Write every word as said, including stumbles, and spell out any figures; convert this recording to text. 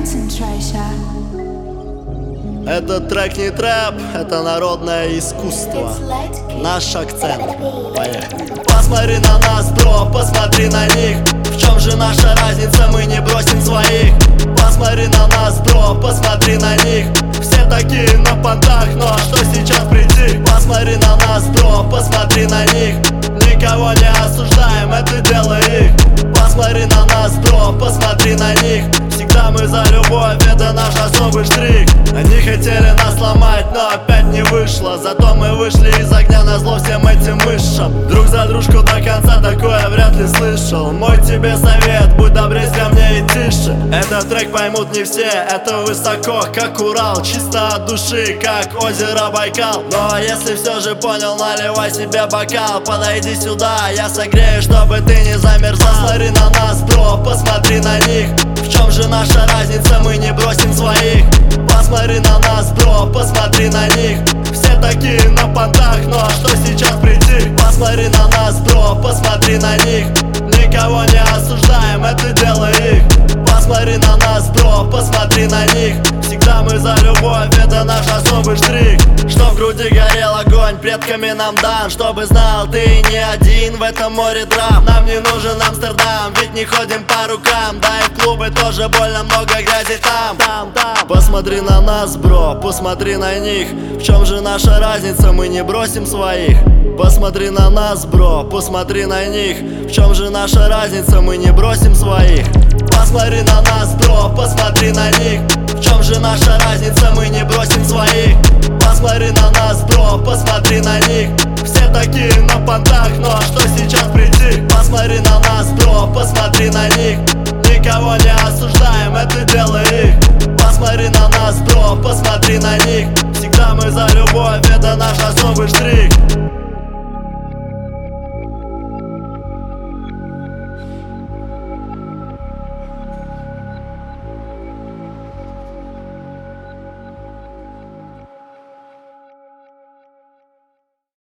Этот трек не трэп, это народное искусство. Наш акцент. Поехали. Посмотри на нас, бро, посмотри на них. В чем же наша разница, мы не бросим своих. Посмотри на нас, бро, посмотри на них. Все такие на понтах, ну а что сейчас прийти? Посмотри на нас, бро, посмотри на них. Никого не осуждаем, это дело их. Посмотри на нас, бро, посмотри на них. Всегда мы за любовь, это наш особый штрих. Они хотели нас сломать, но опять не вышло. Зато мы вышли из огня назло всем этим мышам. Друг за дружку до конца, такое вряд ли слышал. Мой тебе совет, будь добрее ко мне и тише. Этот трек поймут не все, это высоко, как Урал. Чисто от души, как озеро Байкал. Но если все же понял, наливай себе бокал. Подойди сюда, я согрею, чтобы ты не замерзал. Посмотри на нас, бро, посмотри на них. В чем же наша разница, мы не бросим своих. Посмотри на нас, бро, посмотри на них. Все такие на понтах, ну а что сейчас прийти? Посмотри на нас, бро, посмотри на них. Никого не осуждаем, это дело их. Посмотри на нас, бро, посмотри на них. Всегда мы за любовь, это наш особый штрих. Что в груди горел огонь, предками нам дан. Чтобы знал, ты не один в этом море драм. Нам не нужен Амстердам, ведь не ходим по рукам. Да и в клубы тоже больно много грязи там, там, там. Посмотри на нас, бро, посмотри на них. В чем же наша разница, мы не бросим своих. Посмотри на нас, бро, посмотри на них. В чем же наша разница, мы не бросим своих. Посмотри на нас, бро, посмотри на них. В чем же наша разница, мы не бросим своих. Посмотри на нас, бро, посмотри на них. Все такие на понтах, ну а что сейчас прийти? Посмотри на нас, бро, посмотри на них. Никого не осуждаем, это дело их. Посмотри на нас, бро, посмотри на них. Всегда мы за любовь, это наш особый штрих.